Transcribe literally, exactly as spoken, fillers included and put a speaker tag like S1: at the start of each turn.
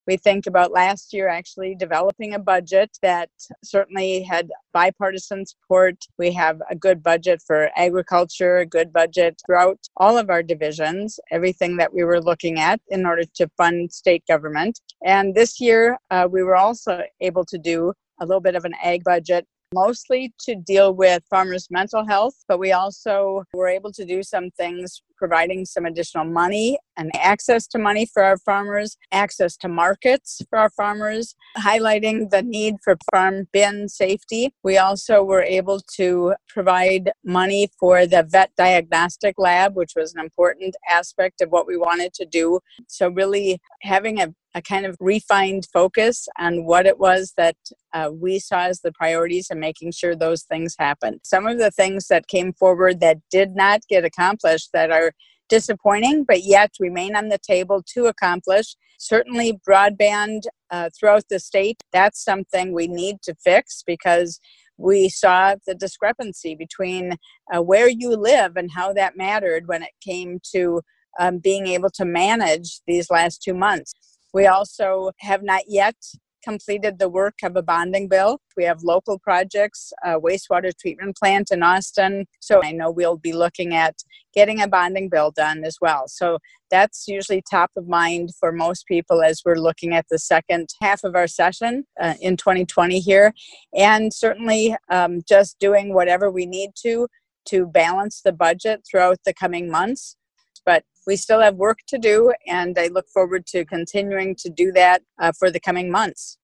S1: We think about last year actually developing a budget that certainly had bipartisan support. We have a good budget for agriculture, a good budget throughout all of our divisions, everything that we were looking at in order to fund state government. And this year, uh, we were also able to do a little bit of an ag budget, mostly to deal with farmers' mental health, but we also were able to do some things providing some additional money and access to money for our farmers, access to markets for our farmers, highlighting the need for farm bin safety. We also were able to provide money for the vet diagnostic lab, which was an important aspect of what we wanted to do. So really having a a kind of refined focus on what it was that uh, we saw as the priorities and making sure those things happened. Some of the things that came forward that did not get accomplished that are disappointing, but yet remain on the table to accomplish. Certainly broadband uh, throughout the state, that's something we need to fix because we saw the discrepancy between uh, where you live and how that mattered when it came to um, being able to manage these last two months. We also have not yet completed the work of a bonding bill. We have local projects, a wastewater treatment plant in Austin. So I know we'll be looking at getting a bonding bill done as well. So that's usually top of mind for most people as we're looking at the second half of our session uh, in twenty twenty here. And certainly um, just doing whatever we need to to balance the budget throughout the coming months. But we still have work to do, and I look forward to continuing to do that uh, for the coming months.